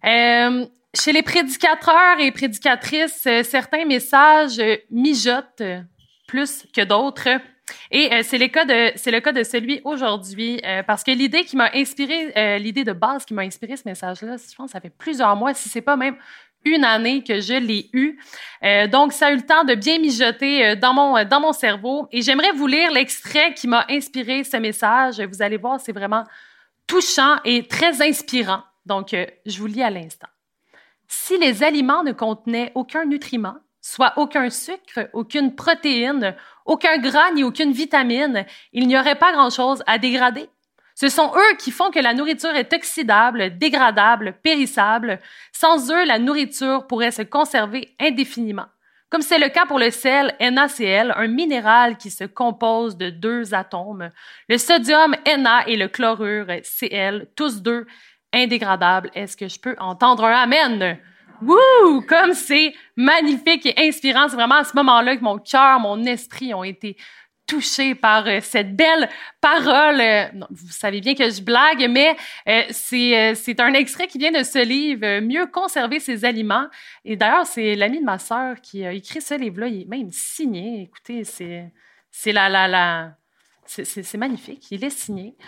Chez les prédicateurs et prédicatrices, certains messages mijotent plus que d'autres. Et c'est le cas de celui aujourd'hui, parce que l'idée qui m'a inspiré, l'idée de base qui m'a inspiré ce message-là, je pense que ça fait plusieurs mois, si c'est pas même une année que je l'ai eu. Donc, ça a eu le temps de bien mijoter dans mon cerveau. Et j'aimerais vous lire l'extrait qui m'a inspiré ce message. Vous allez voir, c'est vraiment touchant et très inspirant. Donc, je vous lis à l'instant. Si les aliments ne contenaient aucun nutriment, soit aucun sucre, aucune protéine, aucun gras ni aucune vitamine, il n'y aurait pas grand-chose à dégrader. Ce sont eux qui font que la nourriture est oxydable, dégradable, périssable. Sans eux, la nourriture pourrait se conserver indéfiniment. Comme c'est le cas pour le sel NaCl, un minéral qui se compose de 2 atomes, le sodium Na et le chlorure Cl, tous 2 indégradables. Est-ce que je peux entendre un amen? Wouh! Comme c'est magnifique et inspirant. C'est vraiment à ce moment-là que mon cœur, mon esprit ont été touchés par cette belle parole. Vous savez bien que je blague, mais c'est un extrait qui vient de ce livre, Mieux conserver ses aliments. Et d'ailleurs, c'est l'ami de ma sœur qui a écrit ce livre-là. Il est même signé. Écoutez, c'est magnifique. Il est signé.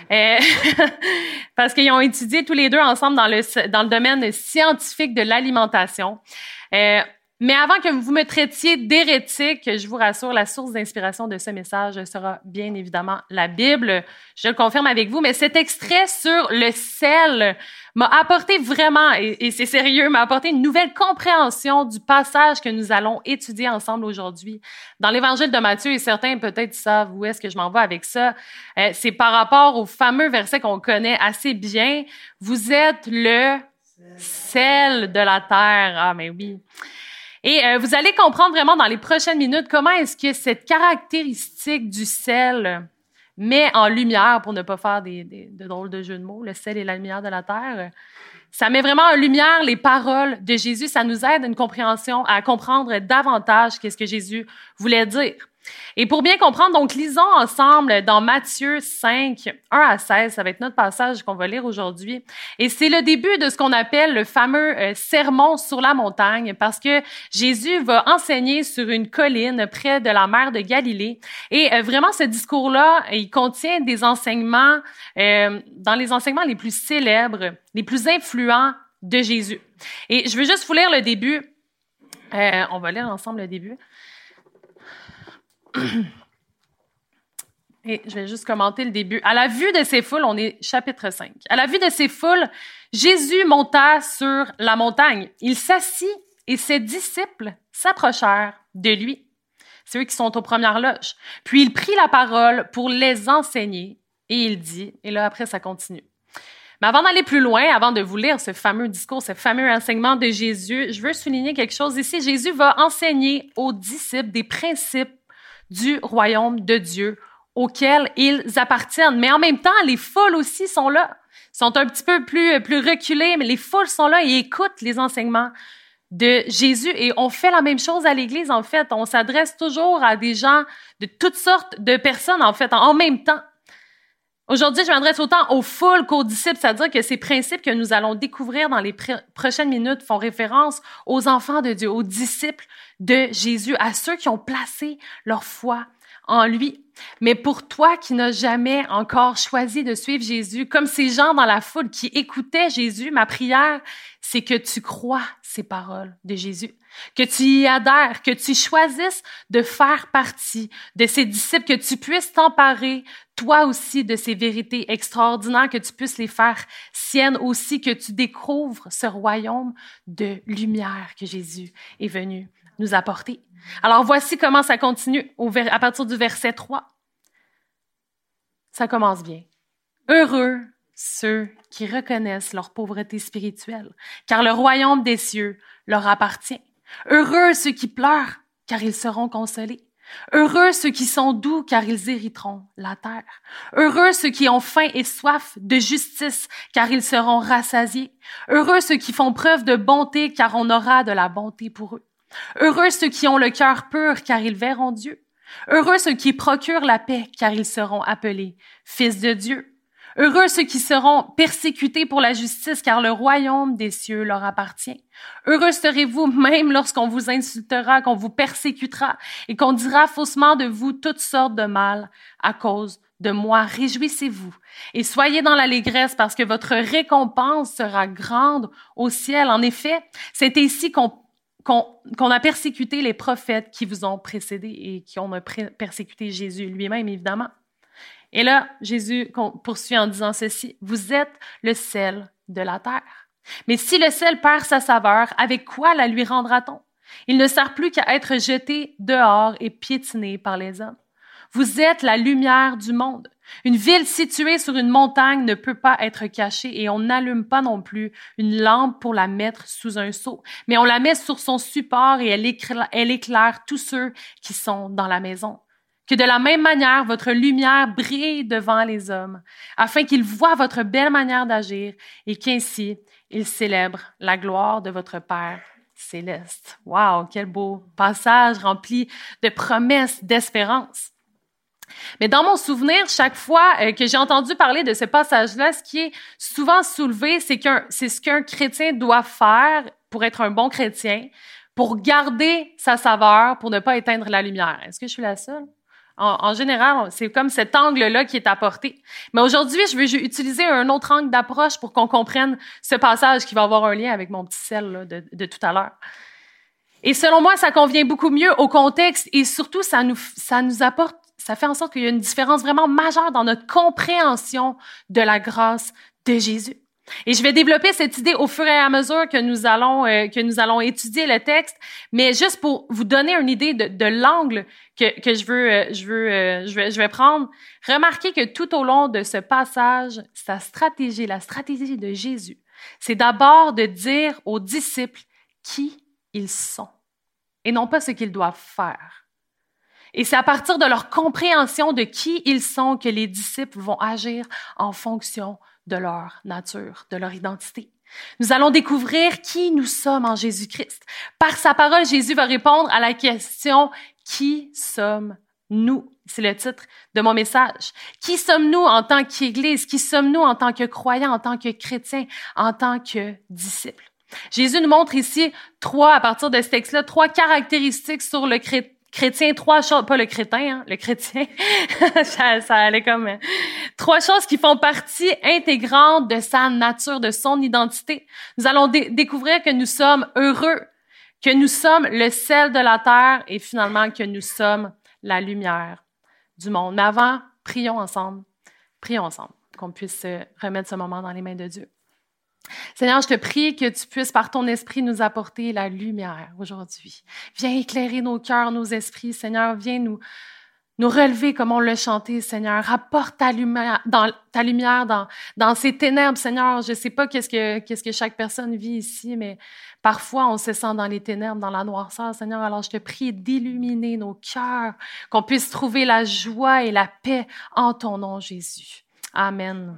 Parce qu'ils ont étudié tous les deux ensemble dans le domaine scientifique de l'alimentation. Mais avant que vous me traitiez d'hérétique, je vous rassure, la source d'inspiration de ce message sera bien évidemment la Bible. Je le confirme avec vous, mais cet extrait sur le sel m'a apporté vraiment, et c'est sérieux, m'a apporté une nouvelle compréhension du passage que nous allons étudier ensemble aujourd'hui. Dans l'Évangile de Matthieu, et certains peut-être savent où est-ce que je m'en vais avec ça, c'est par rapport au fameux verset qu'on connaît assez bien. Vous êtes le sel de la terre. Ah, mais oui. Et vous allez comprendre vraiment dans les prochaines minutes comment est-ce que cette caractéristique du sel met en lumière, pour ne pas faire de drôles de jeux de mots, le sel et la lumière de la terre, ça met vraiment en lumière les paroles de Jésus. Ça nous aide à une compréhension, à comprendre davantage qu'est-ce que Jésus voulait dire. Et pour bien comprendre, donc, lisons ensemble dans Matthieu 5, 1 à 16. Ça va être notre passage qu'on va lire aujourd'hui. Et c'est le début de ce qu'on appelle le fameux sermon sur la montagne, parce que Jésus va enseigner sur une colline près de la mer de Galilée. Et vraiment, ce discours-là, il contient des enseignements, dans les enseignements les plus célèbres, les plus influents de Jésus. Et je veux juste vous lire le début. On va lire ensemble le début. Et je vais juste commenter le début. À la vue de ces foules, on est chapitre 5. À la vue de ces foules, Jésus monta sur la montagne. Il s'assit et ses disciples s'approchèrent de lui. C'est eux qui sont aux premières loges. Puis il prit la parole pour les enseigner et il dit, et là après ça continue. Mais avant d'aller plus loin, avant de vous lire ce fameux discours, ce fameux enseignement de Jésus, je veux souligner quelque chose ici. Jésus va enseigner aux disciples des principes du royaume de Dieu auquel ils appartiennent. Mais en même temps, les foules aussi sont là, sont un petit peu plus reculées, mais les foules sont là et écoutent les enseignements de Jésus. Et on fait la même chose à l'Église, en fait. On s'adresse toujours à des gens de toutes sortes de personnes, en fait, en même temps. Aujourd'hui, je m'adresse autant aux foules qu'aux disciples, c'est-à-dire que ces principes que nous allons découvrir dans les prochaines minutes font référence aux enfants de Dieu, aux disciples de Jésus, à ceux qui ont placé leur foi en lui. Mais pour toi qui n'as jamais encore choisi de suivre Jésus, comme ces gens dans la foule qui écoutaient Jésus, ma prière, c'est que tu crois ces paroles de Jésus, que tu y adhères, que tu choisisses de faire partie de ces disciples, que tu puisses t'emparer toi aussi de ces vérités extraordinaires, que tu puisses les faire siennes aussi, que tu découvres ce royaume de lumière que Jésus est venu nous apporter. Alors voici comment ça continue à partir du verset 3. Ça commence bien. Heureux ceux qui reconnaissent leur pauvreté spirituelle, car le royaume des cieux leur appartient. Heureux ceux qui pleurent, car ils seront consolés. Heureux ceux qui sont doux, car ils hériteront la terre. Heureux ceux qui ont faim et soif de justice, car ils seront rassasiés. Heureux ceux qui font preuve de bonté, car on aura de la bonté pour eux. Heureux ceux qui ont le cœur pur, car ils verront Dieu. Heureux ceux qui procurent la paix, car ils seront appelés fils de Dieu. Heureux ceux qui seront persécutés pour la justice, car le royaume des cieux leur appartient. Heureux serez-vous même lorsqu'on vous insultera, qu'on vous persécutera et qu'on dira faussement de vous toutes sortes de mal à cause de moi. Réjouissez-vous et soyez dans l'allégresse parce que votre récompense sera grande au ciel. En effet, c'est ainsi qu'on a persécuté les prophètes qui vous ont précédés et qui ont persécuté Jésus lui-même, évidemment. Et là, Jésus poursuit en disant ceci, « Vous êtes le sel de la terre. Mais si le sel perd sa saveur, avec quoi la lui rendra-t-on? Il ne sert plus qu'à être jeté dehors et piétiné par les hommes. Vous êtes la lumière du monde. Une ville située sur une montagne ne peut pas être cachée et on n'allume pas non plus une lampe pour la mettre sous un seau, mais on la met sur son support et elle éclaire tous ceux qui sont dans la maison. Que de la même manière, votre lumière brille devant les hommes, afin qu'ils voient votre belle manière d'agir et qu'ainsi, ils célèbrent la gloire de votre Père céleste. » Wow, quel beau passage rempli de promesses, d'espérance. Mais dans mon souvenir, chaque fois que j'ai entendu parler de ce passage-là, ce qui est souvent soulevé, c'est ce qu'un chrétien doit faire pour être un bon chrétien, pour garder sa saveur, pour ne pas éteindre la lumière. Est-ce que je suis la seule? En général, c'est comme cet angle-là qui est apporté. Mais aujourd'hui, je veux utiliser un autre angle d'approche pour qu'on comprenne ce passage qui va avoir un lien avec mon petit sel là, de tout à l'heure. Et selon moi, ça convient beaucoup mieux au contexte et surtout, ça nous apporte, ça fait en sorte qu'il y a une différence vraiment majeure dans notre compréhension de la grâce de Jésus. Et je vais développer cette idée au fur et à mesure que nous allons étudier le texte, mais juste pour vous donner une idée de l'angle que je vais prendre. Remarquez que tout au long de ce passage, la stratégie de Jésus, c'est d'abord de dire aux disciples qui ils sont et non pas ce qu'ils doivent faire. Et c'est à partir de leur compréhension de qui ils sont que les disciples vont agir en fonction de leur nature, de leur identité. Nous allons découvrir qui nous sommes en Jésus-Christ. Par sa parole, Jésus va répondre à la question « Qui sommes-nous » C'est le titre de mon message. Qui sommes-nous en tant qu'Église? Qui sommes-nous en tant que croyants, en tant que chrétiens, en tant que disciples? Jésus nous montre ici à partir de ce texte-là, 3 caractéristiques sur le chrétien, 3 choses, pas le crétin, hein, le chrétien, ça allait comme 3 choses qui font partie intégrante de sa nature, de son identité. Nous allons découvrir que nous sommes heureux, que nous sommes le sel de la terre et finalement que nous sommes la lumière du monde. Mais avant, prions ensemble, qu'on puisse remettre ce moment dans les mains de Dieu. Seigneur, je te prie que tu puisses, par ton esprit, nous apporter la lumière aujourd'hui. Viens éclairer nos cœurs, nos esprits, Seigneur. Viens nous relever comme on l'a chanté, Seigneur. Apporte ta lumière dans ces ténèbres, Seigneur. Je sais pas qu'est-ce que chaque personne vit ici, mais parfois, on se sent dans les ténèbres, dans la noirceur, Seigneur. Alors, je te prie d'illuminer nos cœurs, qu'on puisse trouver la joie et la paix en ton nom, Jésus. Amen.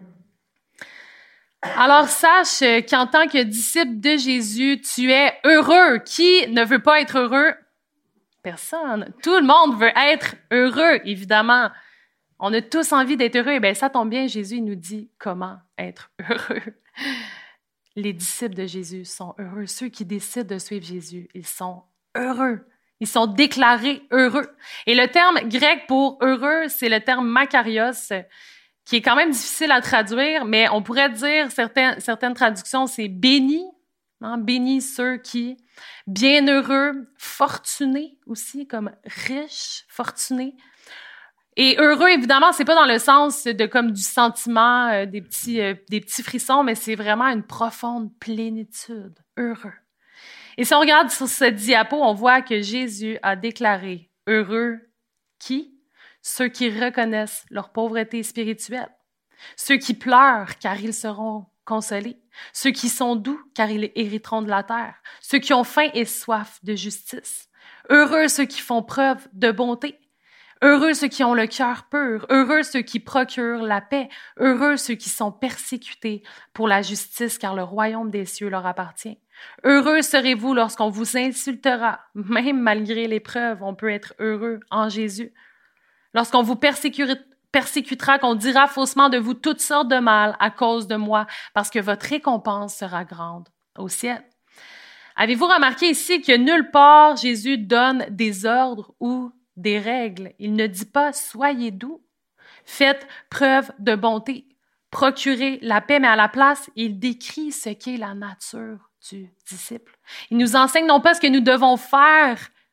Alors, sache qu'en tant que disciple de Jésus, tu es heureux. Qui ne veut pas être heureux? Personne. Tout le monde veut être heureux, évidemment. On a tous envie d'être heureux. Eh bien, ça tombe bien, Jésus il nous dit comment être heureux. Les disciples de Jésus sont heureux. Ceux qui décident de suivre Jésus, ils sont heureux. Ils sont déclarés heureux. Et le terme grec pour heureux, c'est le terme makarios, qui est quand même difficile à traduire, mais on pourrait dire, certaines traductions, c'est béni, hein, béni ceux qui, bienheureux, fortunés aussi, comme riches, fortunés. Et heureux, évidemment, c'est pas dans le sens de comme du sentiment, des petits frissons, mais c'est vraiment une profonde plénitude, heureux. Et si on regarde sur cette diapo, on voit que Jésus a déclaré heureux qui? Ceux qui reconnaissent leur pauvreté spirituelle, ceux qui pleurent car ils seront consolés, ceux qui sont doux car ils hériteront de la terre, ceux qui ont faim et soif de justice. Heureux ceux qui font preuve de bonté, heureux ceux qui ont le cœur pur, heureux ceux qui procurent la paix, heureux ceux qui sont persécutés pour la justice car le royaume des cieux leur appartient. Heureux serez-vous lorsqu'on vous insultera, même malgré l'épreuve, on peut être heureux en Jésus. Lorsqu'on vous persécutera, qu'on dira faussement de vous toutes sortes de mal à cause de moi, parce que votre récompense sera grande au ciel. Avez-vous remarqué ici que nulle part Jésus donne des ordres ou des règles? Il ne dit pas « soyez doux ». Faites preuve de bonté, procurez la paix, mais à la place, il décrit ce qu'est la nature du disciple. Il nous enseigne non pas ce que nous devons faire,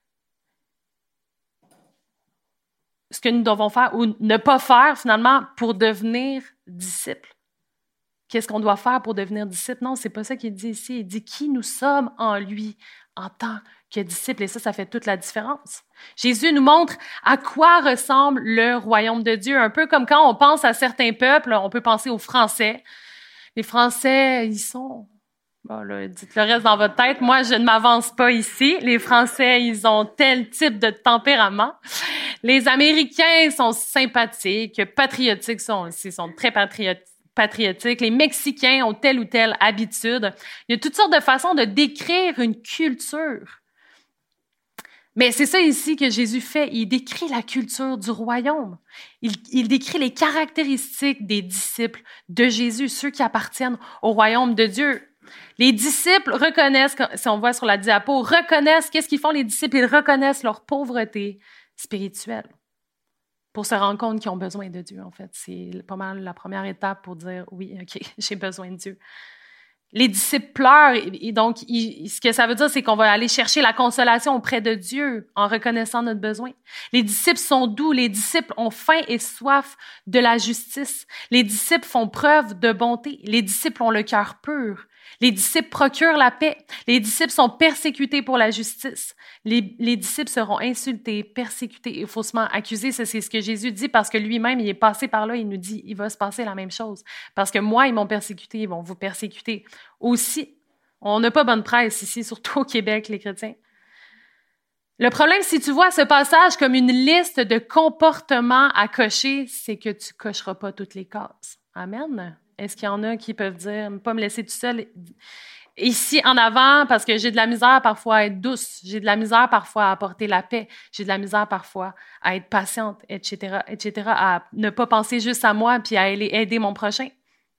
ou ne pas faire finalement pour devenir disciple. Qu'est-ce qu'on doit faire pour devenir disciple? Non, c'est pas ça qu'il dit ici. Il dit qui nous sommes en lui en tant que disciples. Et ça fait toute la différence. Jésus nous montre à quoi ressemble le royaume de Dieu. Un peu comme quand on pense à certains peuples, on peut penser aux Français. Les Français, ils sont... Bon, là, dites le reste dans votre tête. Moi, je ne m'avance pas ici. Les Français, ils ont tel type de tempérament. Les Américains sont sympathiques, patriotiques, sont très patriotiques. Les Mexicains ont telle ou telle habitude. Il y a toutes sortes de façons de décrire une culture. Mais c'est ça ici que Jésus fait. Il décrit la culture du royaume. Il décrit les caractéristiques des disciples de Jésus, ceux qui appartiennent au royaume de Dieu. Les disciples reconnaissent, si on voit sur la diapo, qu'est-ce qu'ils font les disciples? Ils reconnaissent leur pauvreté spirituelle pour se rendre compte qu'ils ont besoin de Dieu, en fait. C'est pas mal la première étape pour dire, oui, OK, j'ai besoin de Dieu. Les disciples pleurent, et donc, ce que ça veut dire, c'est qu'on va aller chercher la consolation auprès de Dieu en reconnaissant notre besoin. Les disciples sont doux, les disciples ont faim et soif de la justice. Les disciples font preuve de bonté, les disciples ont le cœur pur. Les disciples procurent la paix. Les disciples sont persécutés pour la justice. Les disciples seront insultés, persécutés et faussement accusés. Ça, c'est ce que Jésus dit parce que lui-même, il est passé par là. Il nous dit, il va se passer la même chose. Parce que moi, ils m'ont persécuté, ils vont vous persécuter aussi. On n'a pas bonne presse ici, surtout au Québec, les chrétiens. Le problème, si tu vois ce passage comme une liste de comportements à cocher, c'est que tu cocheras pas toutes les cases. Amen. Est-ce qu'il y en a qui peuvent dire, pas me laisser tout seul ici en avant parce que j'ai de la misère parfois à être douce, j'ai de la misère parfois à apporter la paix, j'ai de la misère parfois à être patiente, etc., à ne pas penser juste à moi puis à aller aider mon prochain.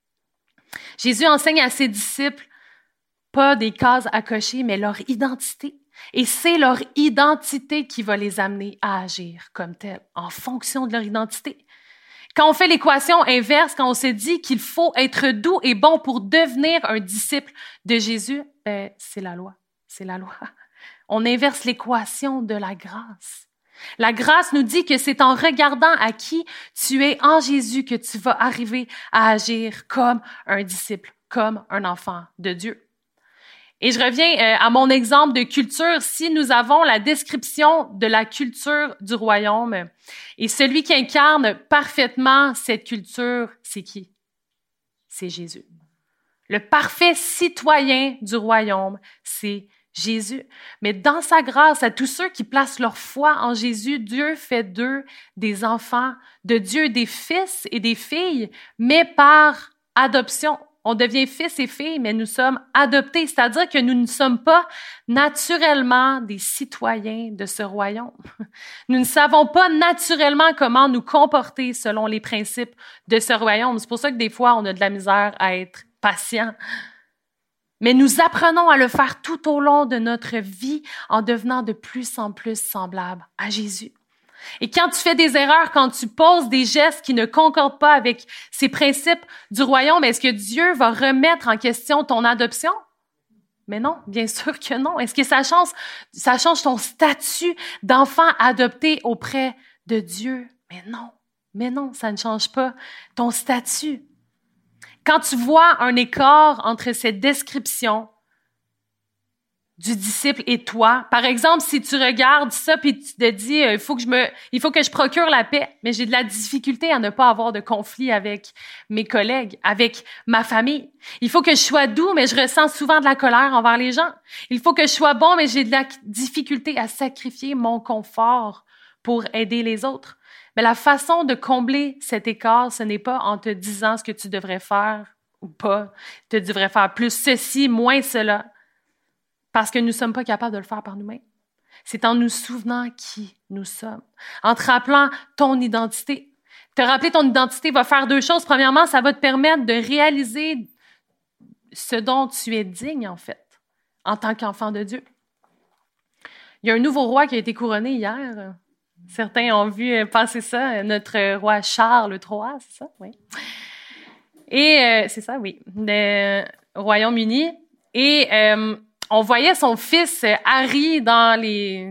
Jésus enseigne à ses disciples pas des cases à cocher, mais leur identité. Et c'est leur identité qui va les amener à agir comme tels, en fonction de leur identité. Quand on fait l'équation inverse, quand on se dit qu'il faut être doux et bon pour devenir un disciple de Jésus, c'est la loi. C'est la loi. On inverse l'équation de la grâce. La grâce nous dit que c'est en regardant à qui tu es en Jésus que tu vas arriver à agir comme un disciple, comme un enfant de Dieu. Et je reviens à mon exemple de culture. Si nous avons la description de la culture du royaume, et celui qui incarne parfaitement cette culture, c'est qui? C'est Jésus. Le parfait citoyen du royaume, c'est Jésus. Mais dans sa grâce, à tous ceux qui placent leur foi en Jésus, Dieu fait d'eux des enfants de Dieu, des fils et des filles, mais par adoption. On devient fils et filles, mais nous sommes adoptés, c'est-à-dire que nous ne sommes pas naturellement des citoyens de ce royaume. Nous ne savons pas naturellement comment nous comporter selon les principes de ce royaume. C'est pour ça que des fois, on a de la misère à être patient. Mais nous apprenons à le faire tout au long de notre vie en devenant de plus en plus semblables à Jésus. Et quand tu fais des erreurs, quand tu poses des gestes qui ne concordent pas avec ces principes du royaume, est-ce que Dieu va remettre en question ton adoption? Mais non, bien sûr que non. Est-ce que ça change ton statut d'enfant adopté auprès de Dieu? Mais non, ça ne change pas ton statut. Quand tu vois un écart entre cette description du disciple et toi. Par exemple, si tu regardes ça puis tu te dis il faut que je procure la paix, mais j'ai de la difficulté à ne pas avoir de conflit avec mes collègues, avec ma famille. Il faut que je sois doux, mais je ressens souvent de la colère envers les gens. Il faut que je sois bon, mais j'ai de la difficulté à sacrifier mon confort pour aider les autres. Mais la façon de combler cet écart, ce n'est pas en te disant ce que tu devrais faire ou pas. Tu devrais faire plus ceci, moins cela. Parce que nous ne sommes pas capables de le faire par nous-mêmes. C'est en nous souvenant qui nous sommes, en te rappelant ton identité. Te rappeler ton identité va faire deux choses. Premièrement, ça va te permettre de réaliser ce dont tu es digne, en fait, en tant qu'enfant de Dieu. Il y a un nouveau roi qui a été couronné hier. Certains ont vu passer ça, notre roi Charles III, c'est ça? Oui. Et c'est ça, oui, le Royaume-Uni. Et on voyait son fils Harry dans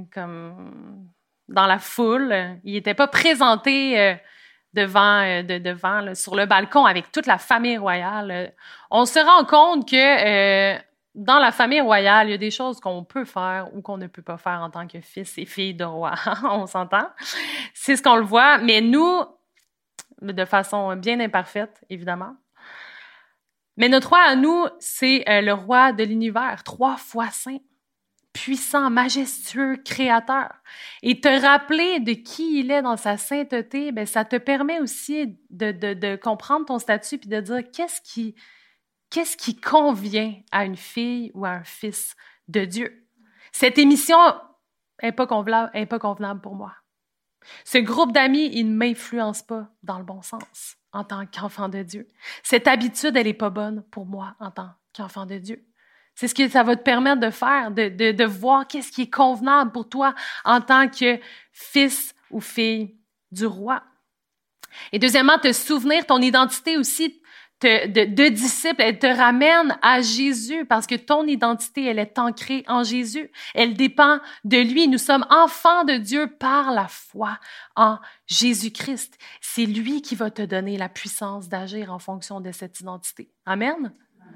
la foule. Il n'était pas présenté devant là, sur le balcon avec toute la famille royale. On se rend compte que dans la famille royale, il y a des choses qu'on peut faire ou qu'on ne peut pas faire en tant que fils et fille de roi. On s'entend? C'est ce qu'on le voit. Mais nous, de façon bien imparfaite, évidemment. Mais notre roi à nous, c'est le roi de l'univers, 3 fois saint, puissant, majestueux, créateur. Et te rappeler de qui il est dans sa sainteté, ben ça te permet aussi de comprendre ton statut puis de dire qu'est-ce qui convient à une fille ou à un fils de Dieu. Cette émission n'est pas convenable pour moi. Ce groupe d'amis, il ne m'influence pas dans le bon sens en tant qu'enfant de Dieu. Cette habitude, elle n'est pas bonne pour moi en tant qu'enfant de Dieu. C'est ce que ça va te permettre de faire, de voir qu'est-ce qui est convenable pour toi en tant que fils ou fille du roi. Et deuxièmement, te souvenir ton identité aussi de disciple, elle te ramène à Jésus parce que ton identité, elle est ancrée en Jésus. Elle dépend de lui. Nous sommes enfants de Dieu par la foi en Jésus-Christ. C'est lui qui va te donner la puissance d'agir en fonction de cette identité. Amen?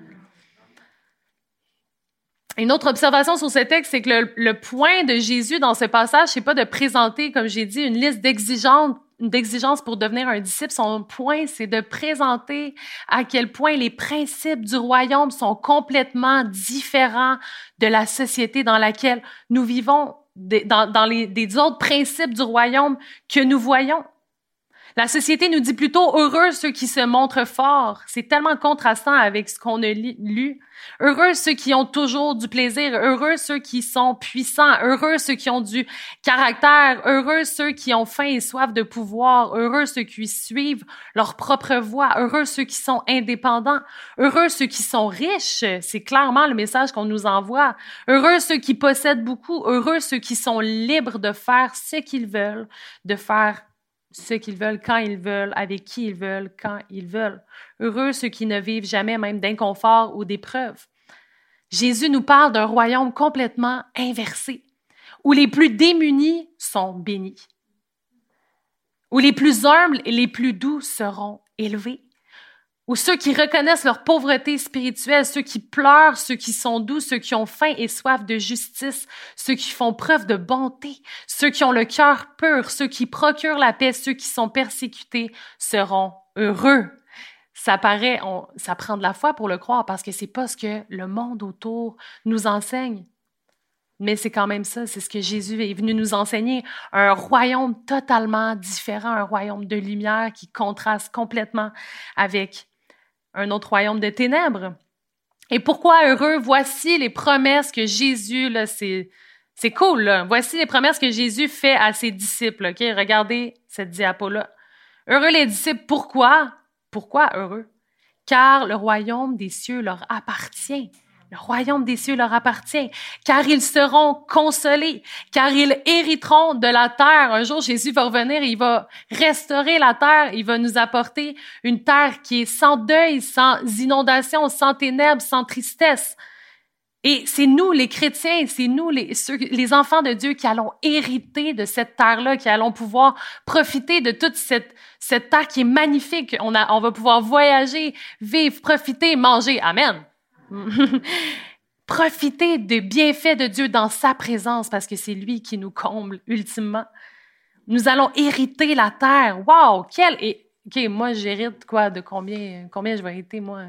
Une autre observation sur ce texte, c'est que le point de Jésus dans ce passage, c'est pas de présenter, comme j'ai dit, une liste d'exigences pour devenir un disciple. Son point, c'est de présenter à quel point les principes du royaume sont complètement différents de la société dans laquelle nous vivons, dans des autres principes du royaume que nous voyons. La société nous dit plutôt « heureux ceux qui se montrent forts ». C'est tellement contrastant avec ce qu'on a lu. Heureux ceux qui ont toujours du plaisir, heureux ceux qui sont puissants, heureux ceux qui ont du caractère, heureux ceux qui ont faim et soif de pouvoir, heureux ceux qui suivent leur propre voie, heureux ceux qui sont indépendants, heureux ceux qui sont riches, c'est clairement le message qu'on nous envoie, heureux ceux qui possèdent beaucoup, heureux ceux qui sont libres de faire ce qu'ils veulent, de faire ce qu'ils veulent, quand ils veulent, avec qui ils veulent, quand ils veulent. Heureux ceux qui ne vivent jamais même d'inconfort ou d'épreuves. Jésus nous parle d'un royaume complètement inversé, où les plus démunis sont bénis, où les plus humbles et les plus doux seront élevés, où ceux qui reconnaissent leur pauvreté spirituelle, ceux qui pleurent, ceux qui sont doux, ceux qui ont faim et soif de justice, ceux qui font preuve de bonté, ceux qui ont le cœur pur, ceux qui procurent la paix, ceux qui sont persécutés seront heureux. Ça prend de la foi pour le croire parce que c'est pas ce que le monde autour nous enseigne. Mais c'est quand même ça, c'est ce que Jésus est venu nous enseigner. Un royaume totalement différent, un royaume de lumière qui contraste complètement avec un autre royaume de ténèbres. Et pourquoi heureux? Voici les promesses que Jésus, là, c'est cool, là. Voici les promesses que Jésus fait à ses disciples, OK? Regardez cette diapo-là. Heureux les disciples, pourquoi? Pourquoi heureux? Car le royaume des cieux leur appartient. Le royaume des cieux leur appartient, car ils seront consolés, car ils hériteront de la terre. Un jour, Jésus va revenir et il va restaurer la terre. Il va nous apporter une terre qui est sans deuil, sans inondation, sans ténèbres, sans tristesse. Et c'est nous, les chrétiens, c'est nous, les enfants de Dieu, qui allons hériter de cette terre-là, qui allons pouvoir profiter de toute cette terre qui est magnifique. On va pouvoir voyager, vivre, profiter, manger. Amen. Profiter des bienfaits de Dieu dans sa présence parce que c'est lui qui nous comble ultimement. Nous allons hériter la terre. Wow! OK, moi, j'hérite quoi? De combien je vais hériter, moi?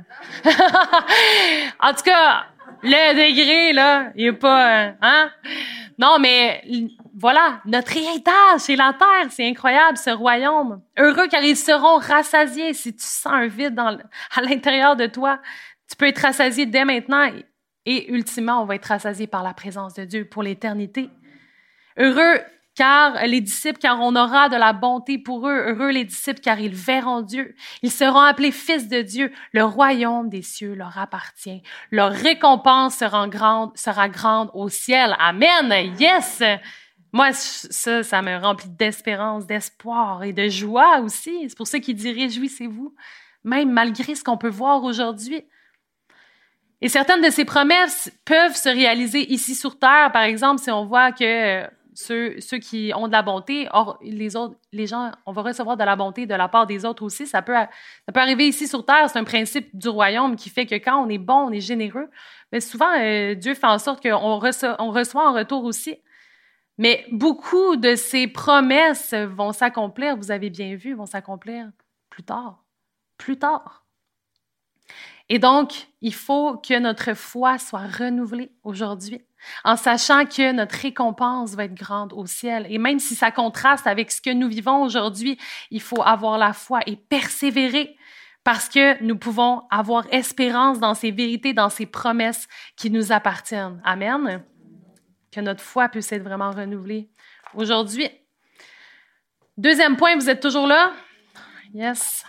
En tout cas, le degré, là, il est pas... hein? Non, mais voilà, notre héritage, c'est la terre. C'est incroyable, ce royaume. Heureux car ils seront rassasiés. Si tu sens un vide à l'intérieur de toi, tu peux être rassasié dès maintenant et ultimement, on va être rassasié par la présence de Dieu pour l'éternité. Heureux car on aura de la bonté pour eux. Heureux les disciples, car ils verront Dieu. Ils seront appelés fils de Dieu. Le royaume des cieux leur appartient. Leur récompense sera grande au ciel. Amen. Yes! Moi, ça me remplit d'espérance, d'espoir et de joie aussi. C'est pour ça qu'il dit « Réjouissez-vous », même malgré ce qu'on peut voir aujourd'hui. Et certaines de ces promesses peuvent se réaliser ici sur terre. Par exemple, si on voit que ceux qui ont de la bonté, or les gens, on va recevoir de la bonté de la part des autres aussi. Ça peut arriver ici sur terre. C'est un principe du royaume qui fait que quand on est bon, on est généreux. Mais souvent, Dieu fait en sorte qu'on reçoit en retour aussi. Mais beaucoup de ces promesses vont s'accomplir, vous avez bien vu, vont s'accomplir plus tard. Plus tard. Et donc, il faut que notre foi soit renouvelée aujourd'hui, en sachant que notre récompense va être grande au ciel. Et même si ça contraste avec ce que nous vivons aujourd'hui, il faut avoir la foi et persévérer parce que nous pouvons avoir espérance dans ces vérités, dans ces promesses qui nous appartiennent. Amen. Que notre foi puisse être vraiment renouvelée aujourd'hui. Deuxième point, vous êtes toujours là? Yes.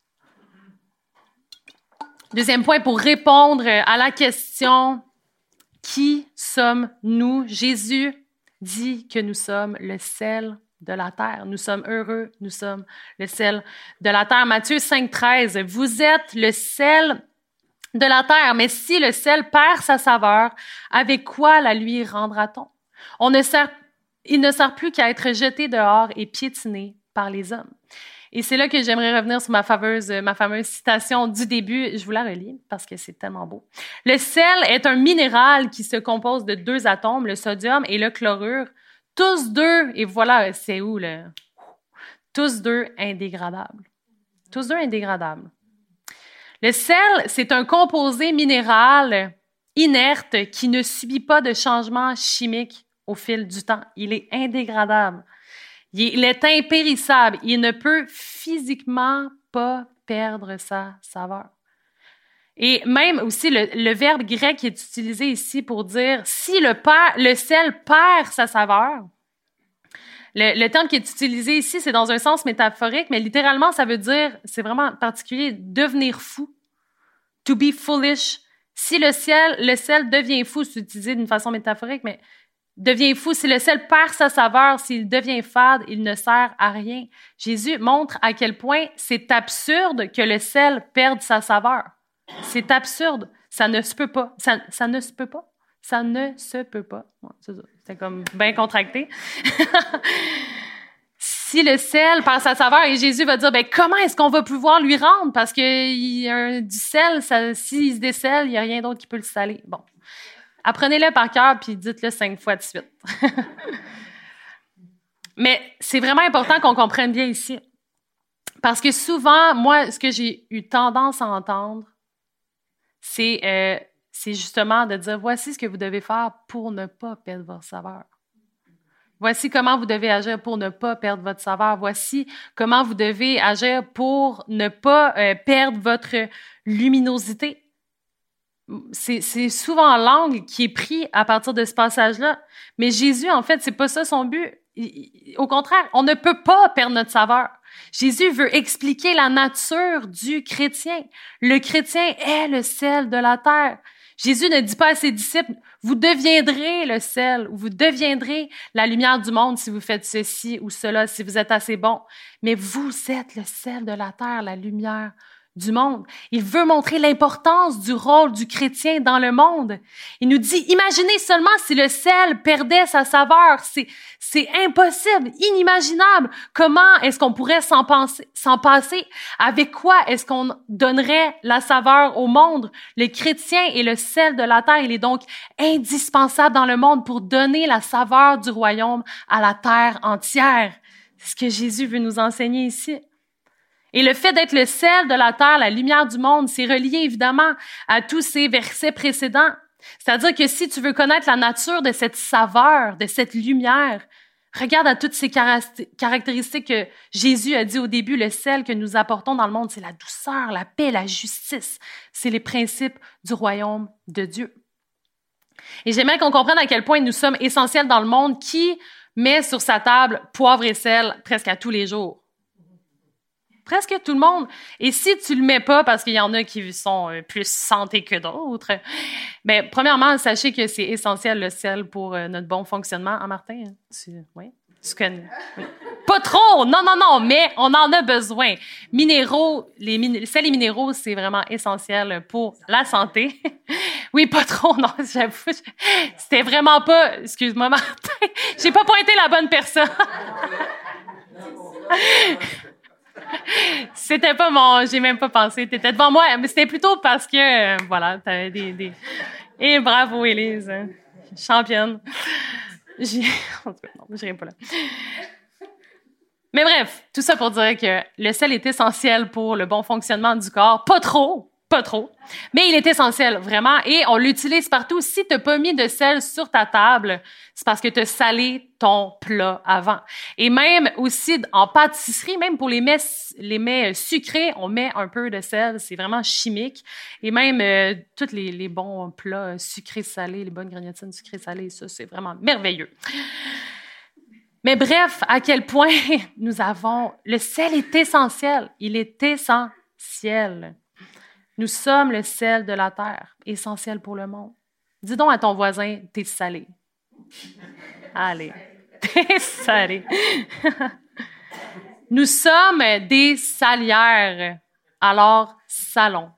Deuxième point, pour répondre à la question « Qui sommes-nous? » Jésus dit que nous sommes le sel de la terre. Nous sommes heureux, nous sommes le sel de la terre. Matthieu 5,13 « Vous êtes le sel de la terre, mais si le sel perd sa saveur, avec quoi la lui rendra-t-on? Il ne sert plus qu'à être jeté dehors et piétiné par les hommes. » Et c'est là que j'aimerais revenir sur ma fameuse citation du début. Je vous la relis parce que c'est tellement beau. Le sel est un minéral qui se compose de 2 atomes, le sodium et le chlorure, tous 2, et voilà, c'est où le... Tous 2 indégradables. Tous 2 indégradables. Le sel, c'est un composé minéral inerte qui ne subit pas de changement chimique au fil du temps. Il est indégradable. Il est impérissable. Il ne peut physiquement pas perdre sa saveur. Et même aussi, le verbe grec qui est utilisé ici pour dire si le sel perd sa saveur, le terme qui est utilisé ici, c'est dans un sens métaphorique, mais littéralement, ça veut dire, c'est vraiment particulier, devenir fou. To be foolish. Si le sel devient fou, c'est utilisé d'une façon métaphorique, mais devient fou. Si le sel perd sa saveur, s'il devient fade, il ne sert à rien. Jésus montre à quel point c'est absurde que le sel perde sa saveur. C'est absurde. Ça ne se peut pas. Ça ne se peut pas. Ça ne se peut pas. Ouais, c'est ça. C'était comme bien contracté. Si le sel perd sa saveur, et Jésus va dire, comment est-ce qu'on va pouvoir lui rendre? Parce que du sel, s'il se décèle, il n'y a rien d'autre qui peut le saler. Bon. Apprenez-le par cœur, puis dites-le 5 fois de suite. Mais c'est vraiment important qu'on comprenne bien ici. Parce que souvent, moi, ce que j'ai eu tendance à entendre, c'est justement de dire, voici ce que vous devez faire pour ne pas perdre votre saveur. Voici comment vous devez agir pour ne pas perdre votre saveur. Voici comment vous devez agir pour ne pas perdre votre luminosité. C'est souvent l'angle qui est pris à partir de ce passage-là. Mais Jésus, en fait, c'est pas ça son but. Au contraire, on ne peut pas perdre notre saveur. Jésus veut expliquer la nature du chrétien. Le chrétien est le sel de la terre. Jésus ne dit pas à ses disciples, vous deviendrez le sel, ou vous deviendrez la lumière du monde si vous faites ceci ou cela, si vous êtes assez bon. Mais vous êtes le sel de la terre, la lumière du monde. Il veut montrer l'importance du rôle du chrétien dans le monde. Il nous dit, imaginez seulement si le sel perdait sa saveur. C'est impossible, inimaginable. Comment est-ce qu'on pourrait s'en passer? Avec quoi est-ce qu'on donnerait la saveur au monde? Le chrétien est le sel de la terre. Il est donc indispensable dans le monde pour donner la saveur du royaume à la terre entière. C'est ce que Jésus veut nous enseigner ici. Et le fait d'être le sel de la terre, la lumière du monde, c'est relié évidemment à tous ces versets précédents. C'est-à-dire que si tu veux connaître la nature de cette saveur, de cette lumière, regarde à toutes ces caractéristiques que Jésus a dit au début, le sel que nous apportons dans le monde, c'est la douceur, la paix, la justice. C'est les principes du royaume de Dieu. Et j'aimerais qu'on comprenne à quel point nous sommes essentiels dans le monde qui met sur sa table poivre et sel presque à tous les jours. Presque tout le monde. Et si tu le mets pas, parce qu'il y en a qui sont plus santé que d'autres, ben premièrement, sachez que c'est essentiel le sel pour notre bon fonctionnement. Hein, Martin? Oui? Tu connais? Oui. Pas trop! Non, mais on en a besoin. Minéraux, sels et minéraux, c'est vraiment essentiel pour la santé. Oui, pas trop, non, j'avoue. C'était vraiment pas... Excuse-moi, Martin. J'ai pas pointé la bonne personne. C'était pas mon... J'ai même pas pensé. T'étais devant moi. Mais c'était plutôt parce que, voilà, t'avais des... Et bravo, Élise. Championne. Non, j'irai pas là. Mais bref, tout ça pour dire que le sel est essentiel pour le bon fonctionnement du corps. Pas trop. Mais il est essentiel, vraiment. Et on l'utilise partout. Si t'as pas mis de sel sur ta table, c'est parce que t'as salé ton plat avant. Et même aussi en pâtisserie, même pour les mets sucrés, on met un peu de sel. C'est vraiment chimique. Et même tous les bons plats sucrés salés, les bonnes grignotines sucrées salées, ça, c'est vraiment merveilleux. Mais bref, à quel point le sel est essentiel. Il est essentiel. Nous sommes le sel de la terre, essentiel pour le monde. Dis donc à ton voisin, t'es salé. Allez, t'es salé. Nous sommes des salières, alors salons.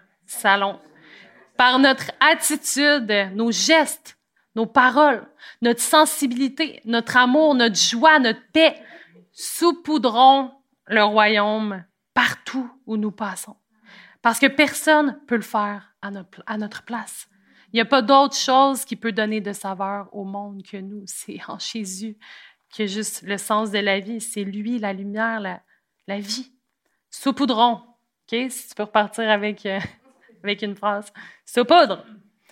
Par notre attitude, nos gestes, nos paroles, notre sensibilité, notre amour, notre joie, notre paix, saupoudrons le royaume partout où nous passons. Parce que personne ne peut le faire à notre place. Il n'y a pas d'autre chose qui peut donner de saveur au monde que nous. C'est en Jésus que juste le sens de la vie. C'est lui, la lumière, la vie. Saupoudrons. OK? Si tu peux repartir avec une phrase. Saupoudre.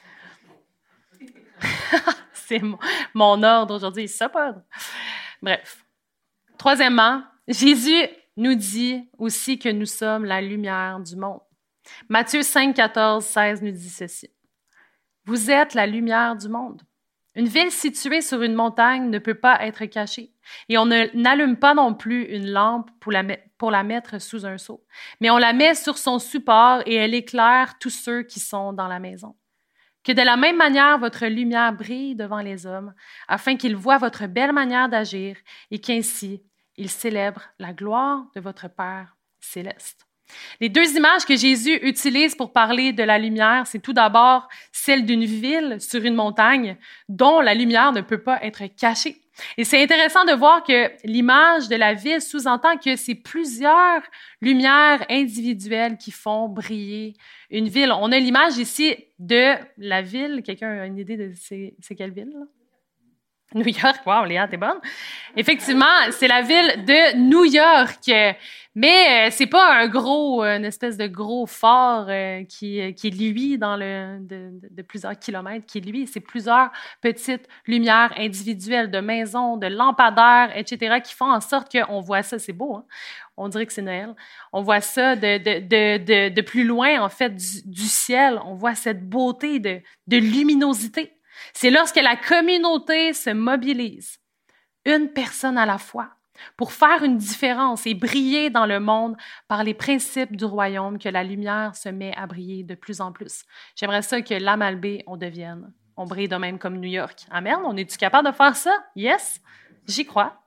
C'est mon ordre aujourd'hui. Saupoudre. Bref. Troisièmement, Jésus nous dit aussi que nous sommes la lumière du monde. Matthieu 5, 14, 16 nous dit ceci. Vous êtes la lumière du monde. Une ville située sur une montagne ne peut pas être cachée. Et on n'allume pas non plus une lampe pour la mettre sous un seau. Mais on la met sur son support et elle éclaire tous ceux qui sont dans la maison. Que de la même manière, votre lumière brille devant les hommes, afin qu'ils voient votre belle manière d'agir et qu'ainsi, ils célèbrent la gloire de votre Père céleste. Les deux images que Jésus utilise pour parler de la lumière, c'est tout d'abord celle d'une ville sur une montagne dont la lumière ne peut pas être cachée. Et c'est intéressant de voir que l'image de la ville sous-entend que c'est plusieurs lumières individuelles qui font briller une ville. On a l'image ici de la ville. Quelqu'un a une idée de c'est quelle ville, là? New York, wow, Léa, t'es bonne. Effectivement, c'est la ville de New York, mais c'est pas une espèce de gros phare qui luit de plusieurs kilomètres, qui luit. C'est plusieurs petites lumières individuelles de maisons, de lampadaires, etc., qui font en sorte qu'on voit ça. C'est beau, hein? On dirait que c'est Noël. On voit ça de plus loin, en fait, du ciel. On voit cette beauté de luminosité. C'est lorsque la communauté se mobilise, une personne à la fois, pour faire une différence et briller dans le monde par les principes du royaume, que la lumière se met à briller de plus en plus. J'aimerais ça que la Malbaie, on brille de même comme New York. Amen, on est-tu capable de faire ça? Yes, j'y crois.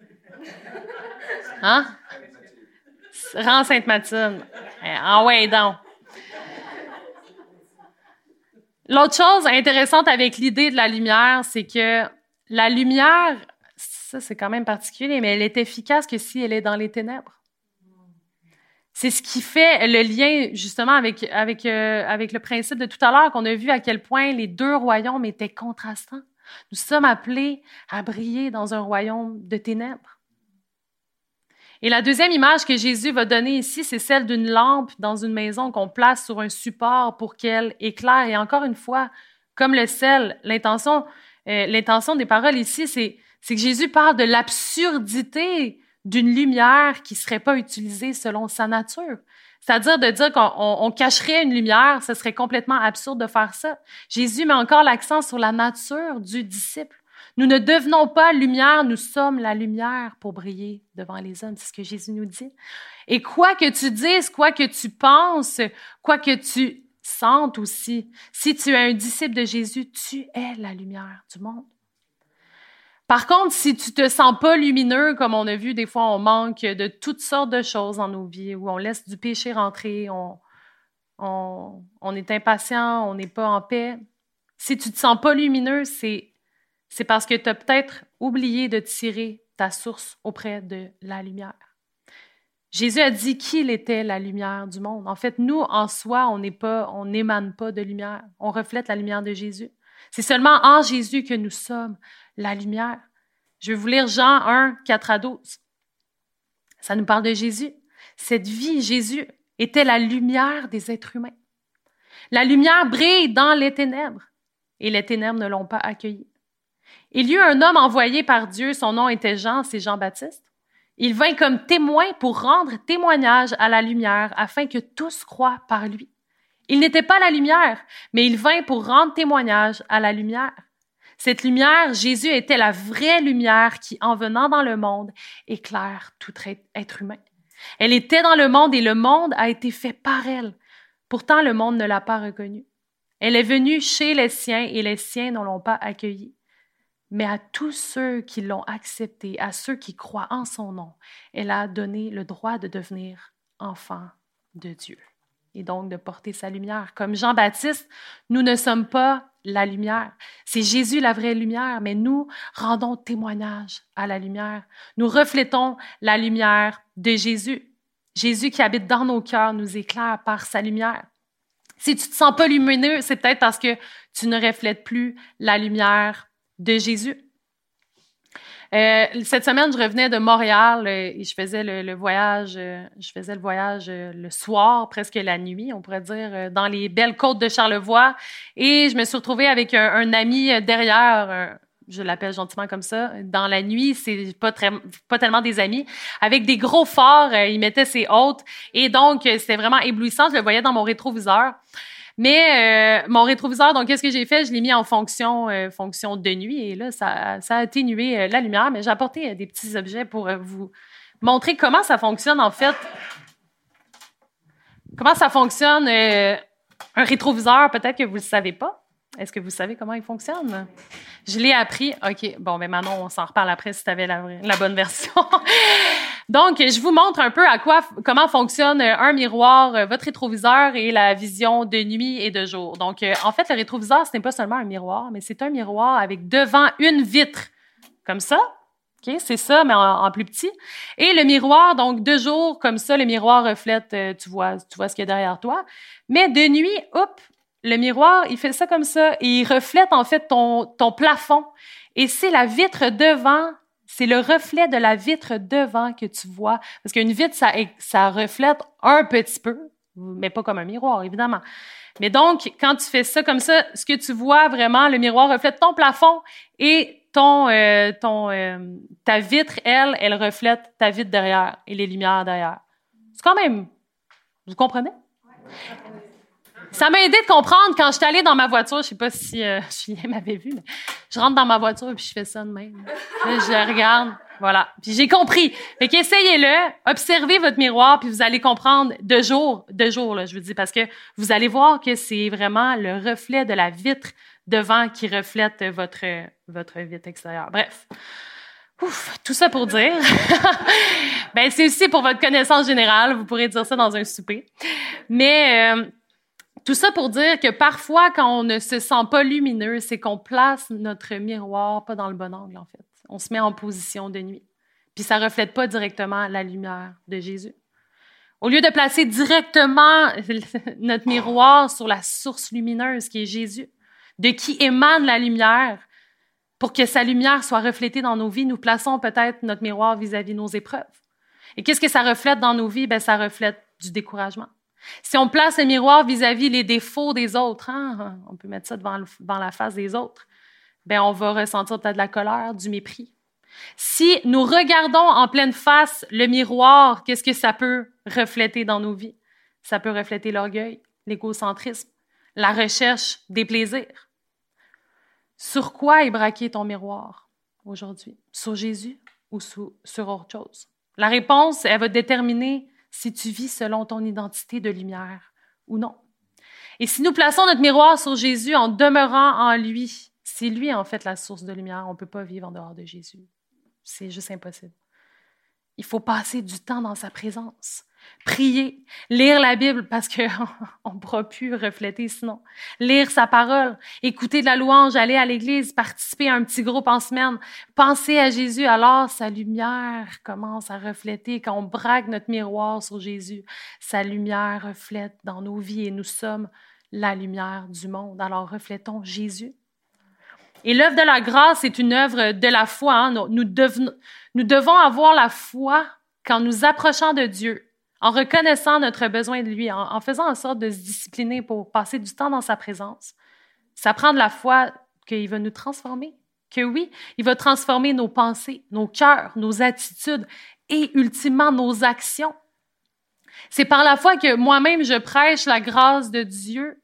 Hein? Rends Sainte-Mathilde. Ah ouais, donc. L'autre chose intéressante avec l'idée de la lumière, c'est que la lumière, ça c'est quand même particulier, mais elle est efficace que si elle est dans les ténèbres. C'est ce qui fait le lien justement avec le principe de tout à l'heure qu'on a vu à quel point les deux royaumes étaient contrastants. Nous sommes appelés à briller dans un royaume de ténèbres. Et la deuxième image que Jésus va donner ici, c'est celle d'une lampe dans une maison qu'on place sur un support pour qu'elle éclaire. Et encore une fois, comme le sel, l'intention des paroles ici, c'est que Jésus parle de l'absurdité d'une lumière qui ne serait pas utilisée selon sa nature. C'est-à-dire de dire qu'on cacherait une lumière, ce serait complètement absurde de faire ça. Jésus met encore l'accent sur la nature du disciple. Nous ne devenons pas lumière, nous sommes la lumière pour briller devant les hommes. C'est ce que Jésus nous dit. Et quoi que tu dises, quoi que tu penses, quoi que tu sentes aussi, si tu es un disciple de Jésus, tu es la lumière du monde. Par contre, si tu te sens pas lumineux, comme on a vu, des fois, on manque de toutes sortes de choses dans nos vies, où on laisse du péché rentrer, on est impatient, on n'est pas en paix. Si tu te sens pas lumineux, c'est parce que tu as peut-être oublié de tirer ta source auprès de la lumière. Jésus a dit qu'il était la lumière du monde. En fait, nous, en soi, on n'émane pas de lumière. On reflète la lumière de Jésus. C'est seulement en Jésus que nous sommes la lumière. Je vais vous lire Jean 1, 4-12. Ça nous parle de Jésus. Cette vie, Jésus, était la lumière des êtres humains. La lumière brille dans les ténèbres, et les ténèbres ne l'ont pas accueillie. Il y eut un homme envoyé par Dieu, son nom était Jean, c'est Jean-Baptiste. Il vint comme témoin pour rendre témoignage à la lumière, afin que tous croient par lui. Il n'était pas la lumière, mais il vint pour rendre témoignage à la lumière. Cette lumière, Jésus était la vraie lumière qui, en venant dans le monde, éclaire tout être humain. Elle était dans le monde et le monde a été fait par elle. Pourtant, le monde ne l'a pas reconnue. Elle est venue chez les siens et les siens ne l'ont pas accueillie. Mais à tous ceux qui l'ont acceptée, à ceux qui croient en son nom, elle a donné le droit de devenir enfants de Dieu et donc de porter sa lumière. Comme Jean-Baptiste, nous ne sommes pas la lumière. C'est Jésus la vraie lumière, mais nous rendons témoignage à la lumière. Nous reflétons la lumière de Jésus. Jésus qui habite dans nos cœurs nous éclaire par sa lumière. Si tu te sens pas lumineux, c'est peut-être parce que tu ne reflètes plus la lumière de Jésus. Cette semaine, je revenais de Montréal et je faisais le voyage le soir, presque la nuit, on pourrait dire, dans les belles côtes de Charlevoix. Et je me suis retrouvée avec un ami derrière, je l'appelle gentiment comme ça, dans la nuit, c'est pas tellement des amis, avec des gros phares, il mettait ses hôtes. Et donc, c'était vraiment éblouissant, je le voyais dans mon rétroviseur. Mais mon rétroviseur, donc qu'est-ce que j'ai fait? Je l'ai mis en fonction de nuit et là, ça a atténué la lumière, mais j'ai apporté des petits objets pour vous montrer comment ça fonctionne en fait. Comment ça fonctionne un rétroviseur, peut-être que vous ne le savez pas. Est-ce que vous savez comment il fonctionne? Je l'ai appris. OK, bon, ben Manon, on s'en reparle après si tu avais la bonne version. Donc, je vous montre un peu comment fonctionne un miroir, votre rétroviseur et la vision de nuit et de jour. Donc, en fait, le rétroviseur, ce n'est pas seulement un miroir, mais c'est un miroir avec devant une vitre, comme ça. OK, c'est ça, mais en plus petit. Et le miroir, donc de jour, comme ça, le miroir reflète, tu vois ce qu'il y a derrière toi. Mais de nuit, le miroir, il fait ça comme ça et il reflète en fait ton plafond. Et c'est la vitre devant. C'est le reflet de la vitre devant que tu vois. Parce qu'une vitre, ça reflète un petit peu, mais pas comme un miroir, évidemment. Mais donc, quand tu fais ça comme ça, ce que tu vois vraiment, le miroir reflète ton plafond et ta vitre, elle reflète ta vitre derrière et les lumières derrière. C'est quand même... Vous comprenez? Ça m'a aidé de comprendre quand je suis allée dans ma voiture. Je sais pas si Julien m'avait vu, mais je rentre dans ma voiture et puis je fais ça de même. Là, je regarde, voilà. Puis j'ai compris. Fait qu'essayez-le, observez votre miroir puis vous allez comprendre de jour, là, je vous dis, parce que vous allez voir que c'est vraiment le reflet de la vitre devant qui reflète votre vitre extérieure. Bref. Ouf, tout ça pour dire. Ben, c'est aussi pour votre connaissance générale. Vous pourrez dire ça dans un souper. Mais, tout ça pour dire que parfois, quand on ne se sent pas lumineux, c'est qu'on place notre miroir pas dans le bon angle, en fait. On se met en position de nuit. Puis ça reflète pas directement la lumière de Jésus. Au lieu de placer directement notre miroir sur la source lumineuse qui est Jésus, de qui émane la lumière, pour que sa lumière soit reflétée dans nos vies, nous plaçons peut-être notre miroir vis-à-vis de nos épreuves. Et qu'est-ce que ça reflète dans nos vies? Ben, ça reflète du découragement. Si on place le miroir vis-à-vis les défauts des autres, on peut mettre ça devant la face des autres, ben on va ressentir peut-être de la colère, du mépris. Si nous regardons en pleine face le miroir, qu'est-ce que ça peut refléter dans nos vies? Ça peut refléter l'orgueil, l'égocentrisme, la recherche des plaisirs. Sur quoi est braqué ton miroir? aujourd'hui? Sur Jésus ou sur autre chose? La réponse, elle va déterminer si tu vis selon ton identité de lumière ou non. Et si nous plaçons notre miroir sur Jésus en demeurant en lui, c'est lui en fait la source de lumière. On ne peut pas vivre en dehors de Jésus. C'est juste impossible. Il faut passer du temps dans sa présence. Prier, lire la Bible parce qu'on ne pourra plus refléter sinon. Lire sa parole, écouter de la louange, aller à l'église, participer à un petit groupe en semaine, penser à Jésus, alors sa lumière commence à refléter. Quand on braque notre miroir sur Jésus, sa lumière reflète dans nos vies et nous sommes la lumière du monde. Alors reflétons Jésus. Et l'œuvre de la grâce est une œuvre de la foi. Hein? Nous devons avoir la foi qu'en nous approchant de Dieu, en reconnaissant notre besoin de lui, en faisant en sorte de se discipliner pour passer du temps dans sa présence, ça prend de la foi qu'il va nous transformer, que oui, il va transformer nos pensées, nos cœurs, nos attitudes et ultimement nos actions. C'est par la foi que moi-même je prêche la grâce de Dieu.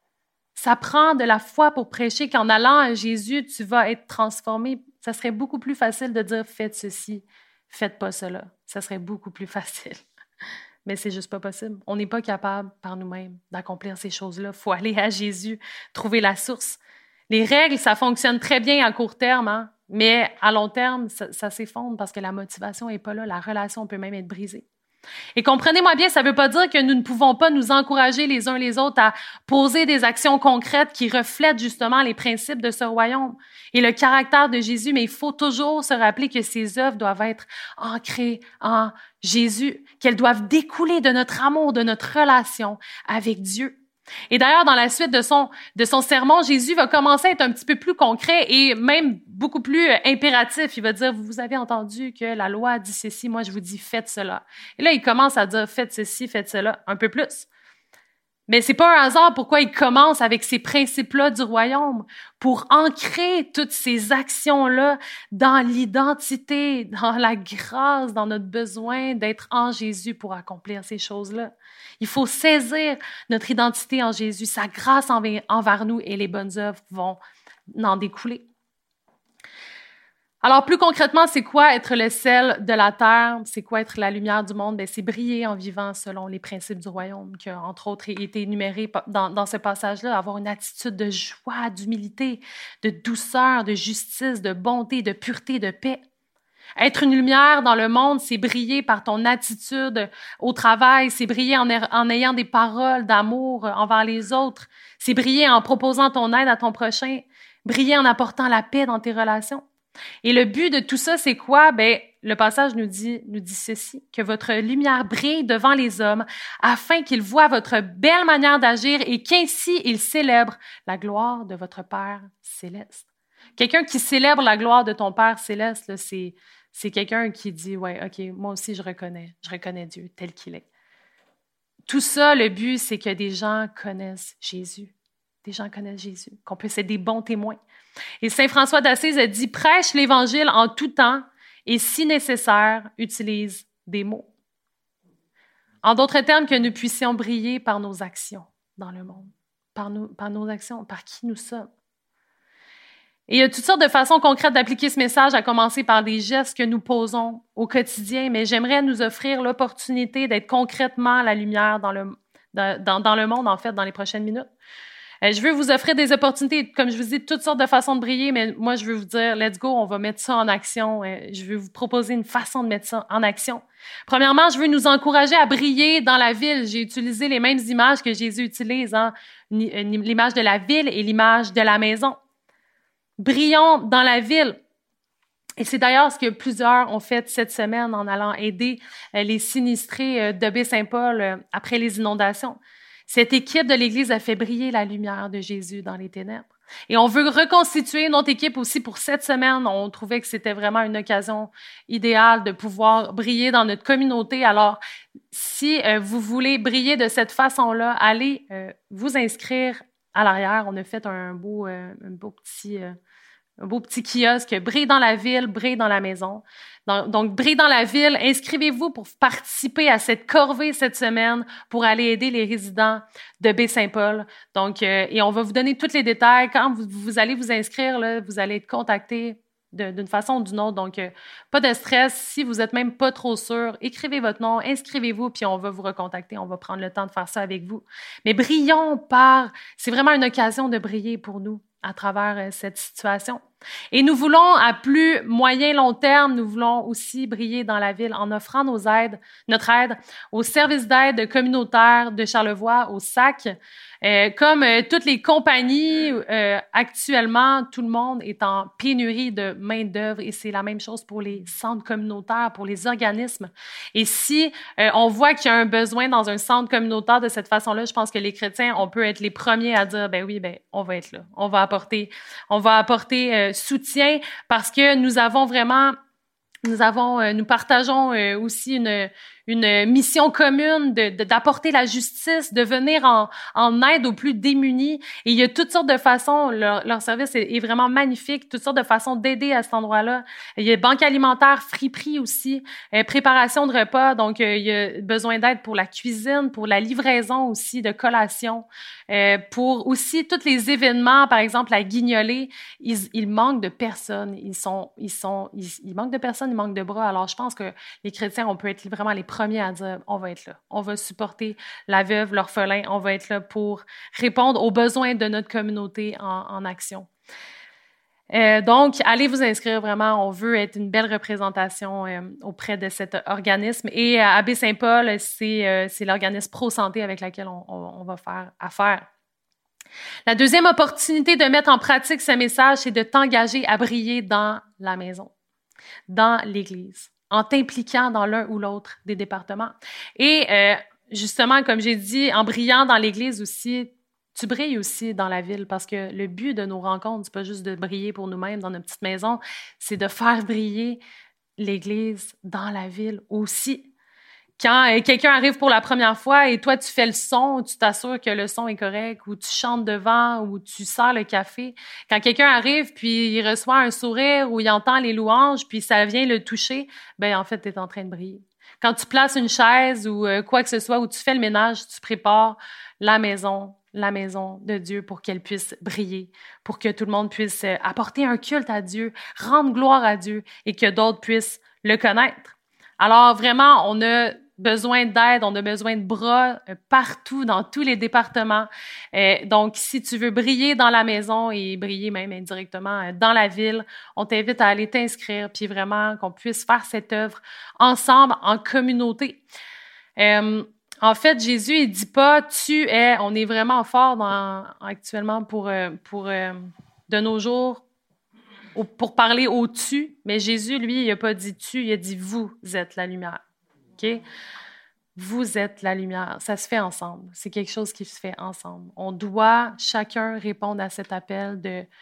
Ça prend de la foi pour prêcher qu'en allant à Jésus, tu vas être transformé. Ça serait beaucoup plus facile de dire « faites ceci, faites pas cela ». Ça serait beaucoup plus facile. Mais c'est juste pas possible. On n'est pas capable par nous-mêmes d'accomplir ces choses-là. Il faut aller à Jésus, trouver la source. Les règles, ça fonctionne très bien à court terme, hein? Mais à long terme, ça s'effondre parce que la motivation n'est pas là. La relation peut même être brisée. Et comprenez-moi bien, ça ne veut pas dire que nous ne pouvons pas nous encourager les uns les autres à poser des actions concrètes qui reflètent justement les principes de ce royaume et le caractère de Jésus, mais il faut toujours se rappeler que ces œuvres doivent être ancrées en Jésus, qu'elles doivent découler de notre amour, de notre relation avec Dieu. Et d'ailleurs, dans la suite de son sermon, Jésus va commencer à être un petit peu plus concret et même beaucoup plus impératif. Il va dire, vous avez entendu que la loi dit ceci, moi je vous dis, faites cela. Et là, il commence à dire, faites ceci, faites cela, un peu plus. Mais c'est pas un hasard pourquoi il commence avec ces principes-là du royaume, pour ancrer toutes ces actions-là dans l'identité, dans la grâce, dans notre besoin d'être en Jésus pour accomplir ces choses-là. Il faut saisir notre identité en Jésus, sa grâce envers nous et les bonnes œuvres vont en découler. Alors, plus concrètement, c'est quoi être le sel de la terre? C'est quoi être la lumière du monde? Bien, c'est briller en vivant selon les principes du royaume qui a, entre autres, été énumérés dans ce passage-là. Avoir une attitude de joie, d'humilité, de douceur, de justice, de bonté, de pureté, de paix. Être une lumière dans le monde, c'est briller par ton attitude au travail, c'est briller en ayant des paroles d'amour envers les autres, c'est briller en proposant ton aide à ton prochain, briller en apportant la paix dans tes relations. Et le but de tout ça, c'est quoi? Ben, le passage nous dit ceci, que votre lumière brille devant les hommes afin qu'ils voient votre belle manière d'agir et qu'ainsi ils célèbrent la gloire de votre Père céleste. Quelqu'un qui célèbre la gloire de ton Père céleste, là, c'est quelqu'un qui dit, ouais, OK, moi aussi je reconnais Dieu tel qu'il est. Tout ça, le but, c'est que des gens connaissent Jésus. Des gens connaissent Jésus, qu'on puisse être des bons témoins. Et Saint François d'Assise a dit, prêche l'Évangile en tout temps et si nécessaire, utilise des mots. En d'autres termes, que nous puissions briller par nos actions dans le monde, par nos actions, par qui nous sommes. Et il y a toutes sortes de façons concrètes d'appliquer ce message, à commencer par des gestes que nous posons au quotidien, mais j'aimerais nous offrir l'opportunité d'être concrètement la lumière dans le monde, en fait, dans les prochaines minutes. Je veux vous offrir des opportunités, comme je vous dis, toutes sortes de façons de briller, mais moi, je veux vous dire, let's go, on va mettre ça en action. Je veux vous proposer une façon de mettre ça en action. Premièrement, je veux nous encourager à briller dans la ville. J'ai utilisé les mêmes images que Jésus utilise, hein? L'image de la ville et l'image de la maison. Brillons dans la ville. Et c'est d'ailleurs ce que plusieurs ont fait cette semaine en allant aider les sinistrés de Baie-Saint-Paul après les inondations. Cette équipe de l'Église a fait briller la lumière de Jésus dans les ténèbres. Et on veut reconstituer notre équipe aussi pour cette semaine. On trouvait que c'était vraiment une occasion idéale de pouvoir briller dans notre communauté. Alors, si vous voulez briller de cette façon-là, allez vous inscrire à l'arrière. On a fait un beau petit kiosque, brille dans la ville, brille dans la maison. Donc, brille dans la ville, inscrivez-vous pour participer à cette corvée cette semaine pour aller aider les résidents de Baie-Saint-Paul. Donc, et on va vous donner tous les détails. Quand vous allez vous inscrire, là, vous allez être contacté d'une façon ou d'une autre. Donc, pas de stress. Si vous êtes même pas trop sûr, écrivez votre nom, inscrivez-vous, puis on va vous recontacter. On va prendre le temps de faire ça avec vous. Mais c'est vraiment une occasion de briller pour nous à travers cette situation. Et nous voulons, à plus moyen long terme, nous voulons aussi briller dans la ville en offrant notre aide au service d'aide communautaire de Charlevoix, au SAC. Comme toutes les compagnies, actuellement, tout le monde est en pénurie de main-d'œuvre et c'est la même chose pour les centres communautaires, pour les organismes. Et si on voit qu'il y a un besoin dans un centre communautaire de cette façon-là, je pense que les chrétiens, on peut être les premiers à dire, ben oui, on va être là. On va apporter soutien parce que nous partageons aussi une mission commune d'apporter la justice, de venir en aide aux plus démunis. Et il y a toutes sortes de façons, leur service est vraiment magnifique, toutes sortes de façons d'aider à cet endroit-là. Il y a banque alimentaire, friperie aussi, préparation de repas, donc il y a besoin d'aide pour la cuisine, pour la livraison aussi de collations, pour aussi tous les événements, par exemple la guignolée, ils manquent de personnes, ils manquent de personnes, ils manquent de bras. Alors je pense que les chrétiens, on peut être vraiment les premiers à dire, on va être là. On va supporter la veuve, l'orphelin. On va être là pour répondre aux besoins de notre communauté en action. Donc, allez vous inscrire vraiment. On veut être une belle représentation auprès de cet organisme. Et à Baie-Saint-Paul, c'est l'organisme Pro Santé avec lequel on va faire affaire. La deuxième opportunité de mettre en pratique ce message, c'est de t'engager à briller dans la maison, dans l'Église, en t'impliquant dans l'un ou l'autre des départements. Et justement, comme j'ai dit, en brillant dans l'Église aussi, tu brilles aussi dans la ville parce que le but de nos rencontres, c'est pas juste de briller pour nous-mêmes dans notre petite maison, c'est de faire briller l'Église dans la ville aussi. Quand quelqu'un arrive pour la première fois et toi, tu fais le son, tu t'assures que le son est correct, ou tu chantes devant, ou tu sers le café. Quand quelqu'un arrive, puis il reçoit un sourire, ou il entend les louanges, puis ça vient le toucher, en fait, tu es en train de briller. Quand tu places une chaise ou quoi que ce soit, ou tu fais le ménage, tu prépares la maison de Dieu pour qu'elle puisse briller, pour que tout le monde puisse apporter un culte à Dieu, rendre gloire à Dieu et que d'autres puissent le connaître. Alors vraiment, on a besoin d'aide, on a besoin de bras partout, dans tous les départements. Donc, si tu veux briller dans la maison et briller même indirectement dans la ville, on t'invite à aller t'inscrire, puis vraiment qu'on puisse faire cette œuvre ensemble, en communauté. En fait, Jésus, il dit pas « tu es », on est vraiment fort actuellement pour de nos jours, pour parler au « tu », mais Jésus, lui, il a pas dit « tu », il a dit « vous êtes la lumière ». OK? Vous êtes la lumière. Ça se fait ensemble. C'est quelque chose qui se fait ensemble. On doit chacun répondre à cet appel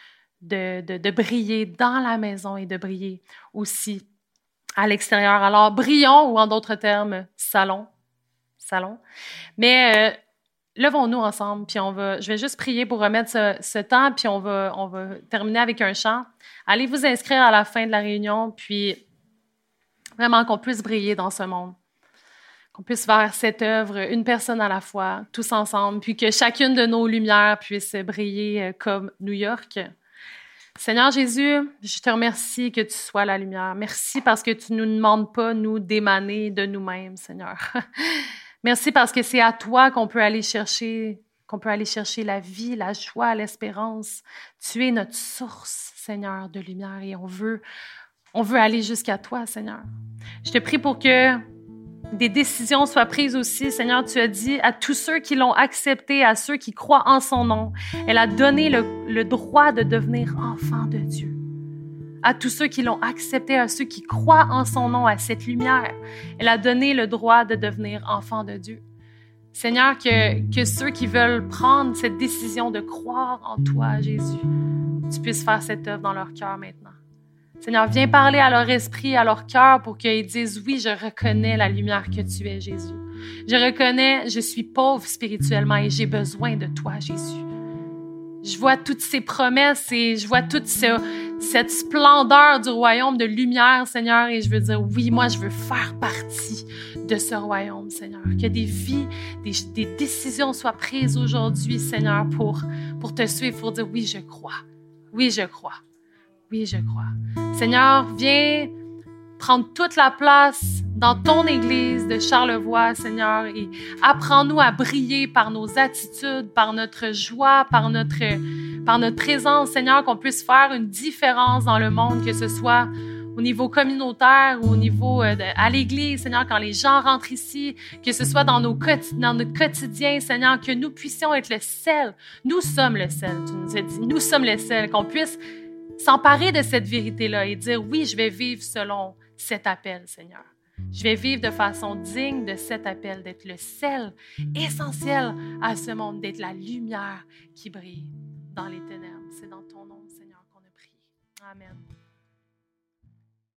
de briller dans la maison et de briller aussi à l'extérieur. Alors, brillons, ou en d'autres termes, salon. Mais levons-nous ensemble, puis je vais juste prier pour remettre ce temps, puis on va terminer avec un chant. Allez vous inscrire à la fin de la réunion, puis vraiment qu'on puisse briller dans ce monde. Qu'on puisse faire cette œuvre, une personne à la fois, tous ensemble, puis que chacune de nos lumières puisse briller comme New York. Seigneur Jésus, je te remercie que tu sois la lumière. Merci parce que tu ne nous demandes pas, nous, d'émaner de nous-mêmes, Seigneur. Merci parce que c'est à toi qu'on peut aller chercher la vie, la joie, l'espérance. Tu es notre source, Seigneur, de lumière, et on veut aller jusqu'à toi, Seigneur. Je te prie pour que des décisions soient prises aussi. Seigneur, tu as dit à tous ceux qui l'ont accepté, à ceux qui croient en son nom, elle a donné le droit de devenir enfants de Dieu. À tous ceux qui l'ont accepté, à ceux qui croient en son nom, à cette lumière, elle a donné le droit de devenir enfants de Dieu. Seigneur, que ceux qui veulent prendre cette décision de croire en toi, Jésus, tu puisses faire cette œuvre dans leur cœur maintenant. Seigneur, viens parler à leur esprit, à leur cœur pour qu'ils disent « Oui, je reconnais la lumière que tu es, Jésus. Je reconnais, je suis pauvre spirituellement et j'ai besoin de toi, Jésus. » Je vois toutes ces promesses et je vois toute cette splendeur du royaume de lumière, Seigneur, et je veux dire « Oui, moi, je veux faire partie de ce royaume, Seigneur. » Que des vies, des décisions soient prises aujourd'hui, Seigneur, pour te suivre, pour dire « Oui, je crois. Oui, je crois. » Oui, je crois. Seigneur, viens prendre toute la place dans ton Église de Charlevoix, Seigneur, et apprends-nous à briller par nos attitudes, par notre joie, par notre présence, Seigneur, qu'on puisse faire une différence dans le monde, que ce soit au niveau communautaire ou au niveau à l'Église, Seigneur, quand les gens rentrent ici, que ce soit dans notre quotidien, Seigneur, que nous puissions être le sel. Nous sommes le sel, tu nous as dit. Nous sommes le sel, qu'on puisse s'emparer de cette vérité-là et dire, oui, je vais vivre selon cet appel, Seigneur. Je vais vivre de façon digne de cet appel, d'être le sel essentiel à ce monde, d'être la lumière qui brille dans les ténèbres. C'est dans ton nom, Seigneur, qu'on a prié. Amen.